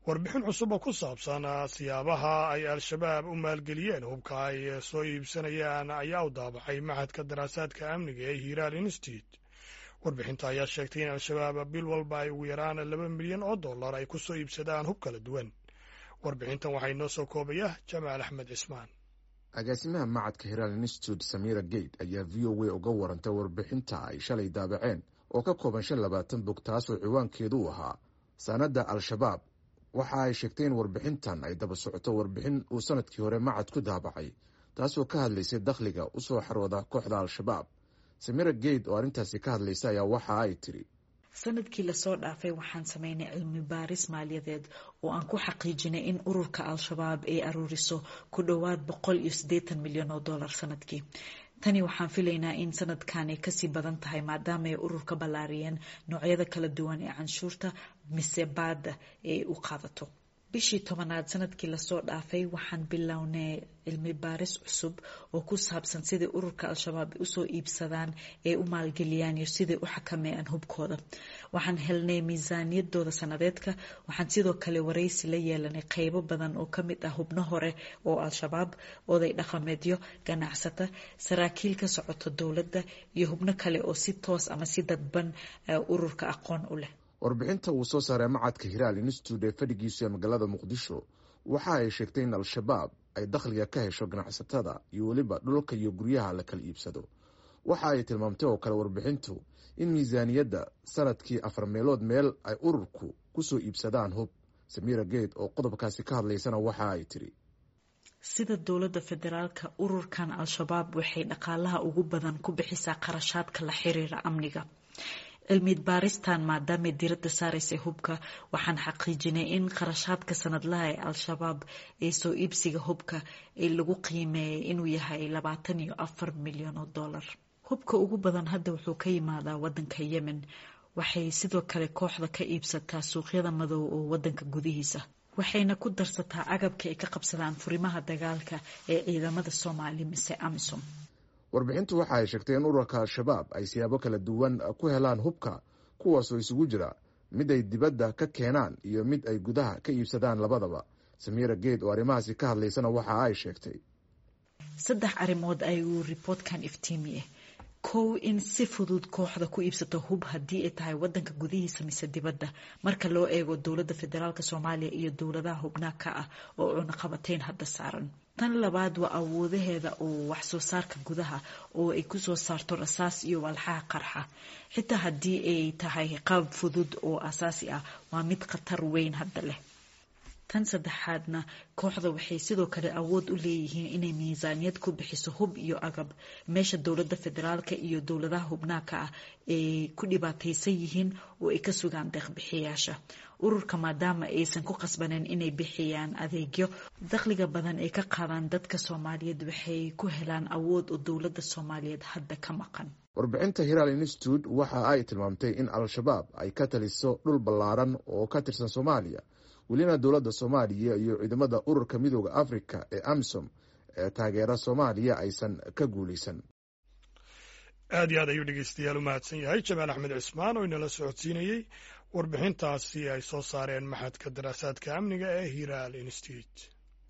warbixin cusub oo ku saabsan siyaabaha ay al-shabaab u maalgeliyeen hubka ay soo iibsanayaan ayaa u daabacay maxadka daraasaadka amniga ee hiiraal institute. warbixinta ayaa sheegtay in al-shabaab bil walba ay ugu yaraan $2 milyan ay ku soo iibsadaan hub kala duwan. warbixintan waxaa inoo soo koobaya jamaal axmed cismaan. agaasimaha macadka hiiraal institute samira gate ayaa v o a uga warantay warbixinta ay shalay daabaceen oo ka kooban 25 bog taasoo ciwaankeedu u ahaa saanada al-shabaab. waxa ay sheegtay in warbixintan ay daba socoto warbixin uu sanadkii hore macad ku daabacay taasoo ka hadlaysay dakhliga u soo xarooda kooxda al-shabaab. samira gate oo arrintaasi ka hadlaysa ayaa waxa ay tiri, sanadkii lasoo dhaafay waxaan sameynay cilmi baaris maaliyadeed oo aan ku xaqiijinay in ururka al-shabaab ay aruuriso ku dhowaad $180 milyan sanadkii. tani waxaan filaynaa in sanadkan ay kasii badan tahay maadaama ay ururka ballaariyeen noocyada kala duwan ee canshuurta mise baada ay u qaadato. bishii 10aad sanadkii lasoo dhaafay waxaan bilownay cilmi baaris cusub oo ku saabsan sidai ururka al-shabaab usoo iibsadaan ee u maalgeliyaan iyo siday u xakameeyaan hubkooda. waxaan helnay miisaaniyadooda sanadeedka. waxaan sidoo kale waraysi la yeelanay qaybo badan oo kamid ah hubno hore oo al-shabaab, oday dhaqameedyo, ganacsata, saraakiil ka socoto dowladda iyo hubno kale oo si toos ama si dadban ururka aqoon u leh. warbixinta uu soo saaray macadka hiiraal institute ee fadhigiisu ee magaalada muqdisho waxa ay sheegtay in al-shabaab ay dakhliga ka hesho ganacsatada iyo weliba dhulka iyo guryaha la kala iibsado. waxa ay tilmaamtay oo kale warbixintu in miisaaniyadda sanadkii 4 meelood meel ay ururku ku soo iibsadaan hub. samira gate oo qodobkaasi ka hadlaysana waxa ay tiri, sida dowladda federaalka, ururkan al-shabaab waxay dhaqaalaha ugu badan ku bixisaa qarashaadka la xiriira amniga. cilmi baaristan maadaama diiradda saaraysa hubka, waxaan xaqiijinay in qarashaadka sanadlaha ee al-shabaab ee soo iibsiga hubka ee lagu qiimeeyay inuu yahay $24 milyan. hubka ugu badan hadda wuxuu ka yimaadaa wadanka Yemen. waxay sidoo kale kooxda ka iibsataa suuqyada madow oo wadanka gudihiisa, waxayna ku darsataa agabka ay ka qabsadaan furimaha dagaalka ee ciidamada Soomaali mise AMISOM. warbixintu waxa ay sheegtay in ururka al-shabaab ay siyaabo kala duwan ku helaan hubka, kuwaasoo isugu jira mid ay dibadda ka keenaan iyo mid ay gudaha ka iibsadaan labadaba. samira gate oo arrimahaasi ka hadlaysana waxa ay sheegtay 3 arrimood ayuu riboortkan iftiimiyey. 1, in si fudud kooxda ku iibsato hub haddii ay tahay wadanka gudihiisa mise dibadda marka loo eego dowladda federaalka Soomaaliya iyo dowladaha hubnaha ka ah oo cunaqabateyn hadda saaran. tan labaad waa awoodaheeda oo wax soo saarka gudaha oo ay ku soo saarto rasaas iyo walxaha qarxa. xitaa haddii ay tahay qaab fudud oo asaasi ah, waa mid khatar weyn hadda leh. tan saddexaadna, kooxda waxay sidoo kale awood u leeyihiin inay miisaaniyad ku bixiso hub iyo agab meesha dowladda federaalka iyo dowladaha hubnaha ka ah ay ku dhibaataysan yihiin oo ay ka sugaan deeq-bixiyaasha. ururka maadaama aysan ku qasbaneen inay bixiyaan adeegyo, dakhliga badan ay ka qaadaan dadka Soomaaliyeed waxay ku helaan awood oo dowladda Soomaaliyeed hadda ka maqan. warbixinta hiiraal institute waxa ay tilmaamtay in al-shabaab ay ka taliso dhul ballaaran oo ka tirsan Soomaaliya, welina dowladda Soomaaliya iyo ciidamada ururka midooda Afrika ee AMISOM ee taageera Soomaaliya aysan ka guulaysan. aad iyo aad ayuu dhegeystayaal u mahadsan yahay jamaal axmed cismaan oo inala socodsiinayey warbixintaasi ay soo saareen maxadka daraasaadka amniga ee hiiraal institute.